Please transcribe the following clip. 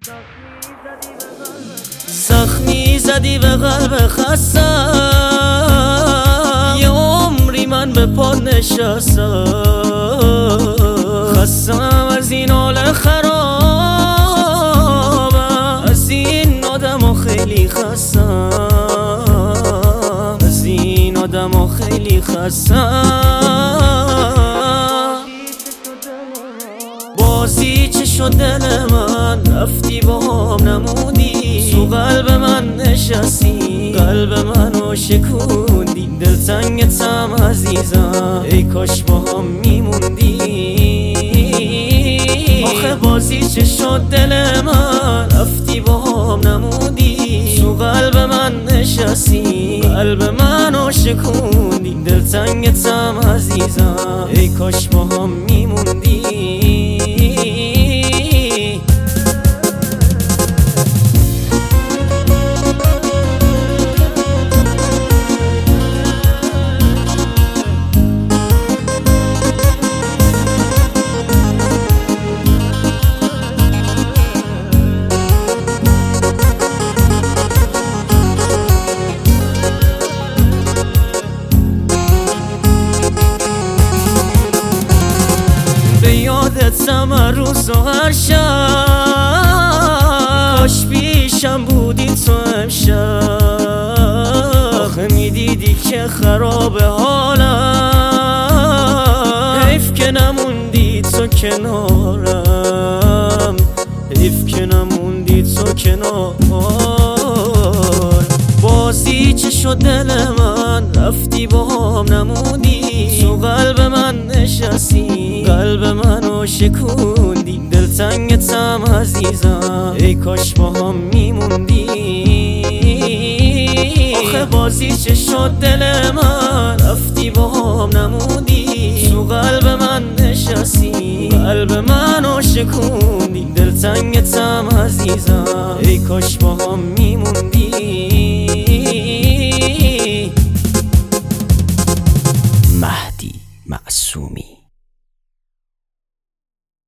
زخمی زدی به قلب خستم، یه عمری من به پا نشستم. خستم از این حال خرابم، از این آدم خیلی خستم، از این آدم خیلی خستم. بازی چه شد دل من، رفتی با هم نمودی، تو قلب من نشستی، قلب منو شکوندی. دلتنگتم عزیزم، ای کاش با هم میموندی. آخه بازی چه شد دل من، رفتی با هم نمودی، تو قلب من نشستی، قلب منو شکوندی. دلتنگتم عزیزم، ای کاش با هم میموندی. به یادتم هر روز و هر شب، کاش پیشم بودی تو امشب. آخه میدیدی که خراب حالم، حیف که نموندی تو کنارم، حیف که نموندی تو کنار. بازی چه شد دل من، رفتی با هم نمودی، تو قلب من نشستی، قلب منو شکوندی. دلتنگتم عزیزم، ای کاش با هم میموندی. آخه بازی چه شد دل من، رفتی با هم نمودی، تو قلب من نشستی، قلب منو شکوندی. دلتنگتم عزیزم، ای کاش با هم میموندی.